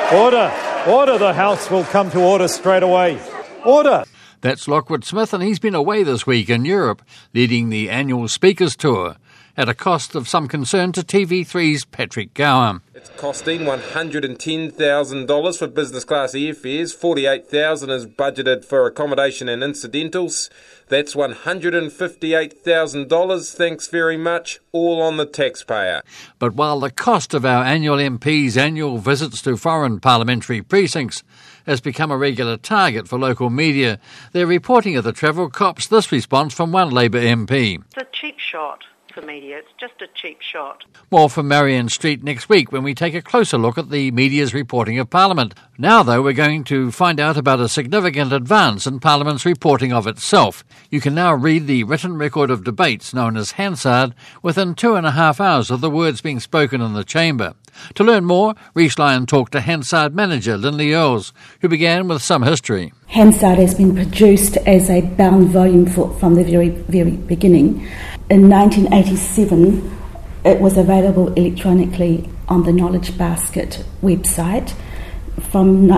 Order. Order. The House will come to order straight away. Order. That's Lockwood Smith, and he's been away this week in Europe, leading the annual Speakers Tour, at a cost of some concern to TV3's Patrick Gower. It's costing $110,000 for business class airfares. $48,000 is budgeted for accommodation and incidentals. That's $158,000. Thanks very much. All on the taxpayer. But while the cost of our annual MPs' annual visits to foreign parliamentary precincts has become a regular target for local media, they're reporting of the travel cops this response from one Labour MP. It's a cheap shot for media. It's just a cheap shot. More from Marion Street next week when we take a closer look at the media's reporting of Parliament. Now, though, we're going to find out about a significant advance in Parliament's reporting of itself. You can now read the written record of debates, known as Hansard, within 2.5 hours of the words being spoken in the chamber. To learn more, Rhys Lyon talked to Hansard manager Lindley Earls, who began with some history. Hansard has been produced as a bound volume from the very, very beginning. In 1987, it was available electronically on the Knowledge Basket website. From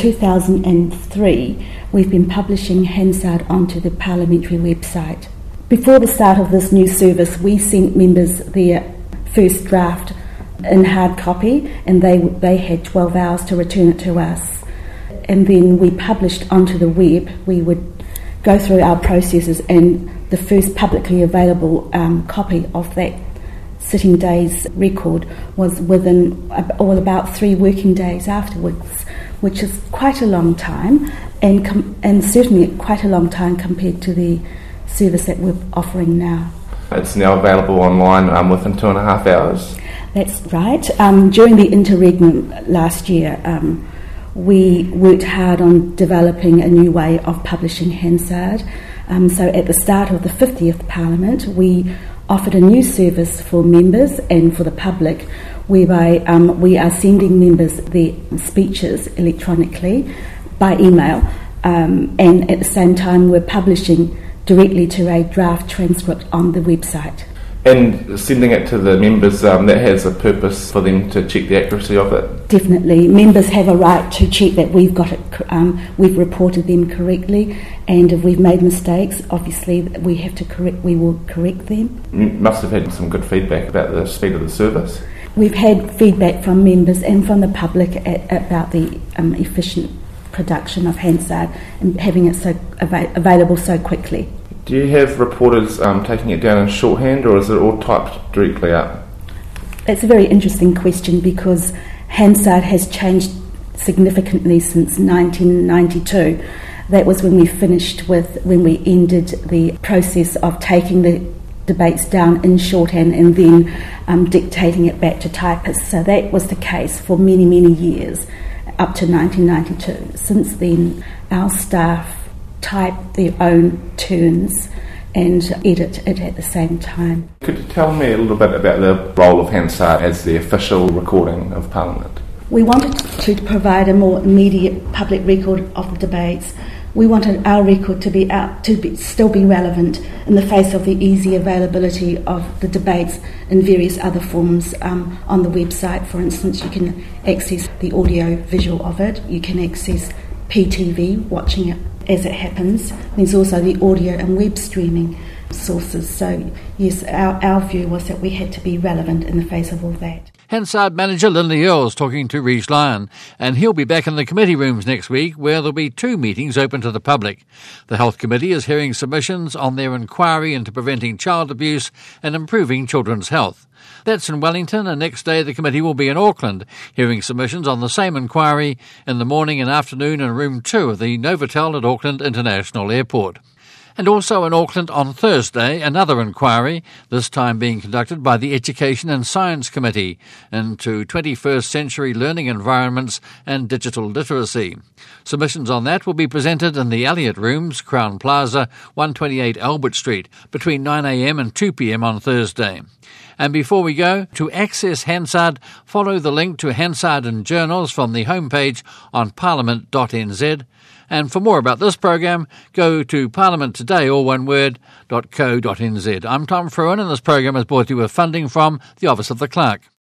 2003, we've been publishing Hansard onto the parliamentary website. Before the start of this new service, we sent members their first draft in hard copy, and they had 12 hours to return it to us. And then we published onto the web. We would go through our processes, and the first publicly available copy of that sitting day's record was within about 3 working days afterwards, which is quite a long time, and certainly quite a long time compared to the service that we're offering now. It's now available online within 2.5 hours. That's right. During the interregnum last year, we worked hard on developing a new way of publishing Hansard. So at the start of the 50th Parliament, we offered a new service for members and for the public, whereby we are sending members their speeches electronically by email, and at the same time we're publishing directly to a draft transcript on the website. And sending it to the members, that has a purpose for them to check the accuracy of it? Definitely. Members have a right to check that we've got it, we've reported them correctly, and if we've made mistakes, obviously we will correct them. You must have had some good feedback about the speed of the service. We've had feedback from members and from the public about the efficient production of Hansard and having it so available so quickly. Do you have reporters taking it down in shorthand, or is it all typed directly up? It's a very interesting question, because Hansard has changed significantly since 1992. That was when we ended the process of taking the debates down in shorthand and then dictating it back to typists. So that was the case for many, many years, up to 1992. Since then, our staff type their own turns and edit it at the same time. Could you tell me a little bit about the role of Hansard as the official recording of Parliament? We wanted to provide a more immediate public record of the debates. We wanted our record to still be relevant in the face of the easy availability of the debates in various other forms on the website. For instance, you can access the audio visual of it. You can access PTV, watching it as it happens. There's also the audio and web streaming sources. So yes, our view was that we had to be relevant in the face of all that. Hansard manager Lindley Earls talking to Rhys Lyon, and he'll be back in the committee rooms next week, where there'll be 2 meetings open to the public. The Health Committee is hearing submissions on their inquiry into preventing child abuse and improving children's health. That's in Wellington, and next day the committee will be in Auckland, hearing submissions on the same inquiry in the morning and afternoon in room 2 of the Novotel at Auckland International Airport. And also in Auckland on Thursday, another inquiry, this time being conducted by the Education and Science Committee into 21st century learning environments and digital literacy. Submissions on that will be presented in the Elliott Rooms, Crown Plaza, 128 Albert Street, between 9 a.m. and 2 p.m. on Thursday. And before we go, to access Hansard, follow the link to Hansard and Journals from the homepage on parliament.nz. And for more about this program, go to parliamenttoday, all one word, .co.nz. I'm Tom Fruin, and this program is brought to you with funding from the Office of the Clerk.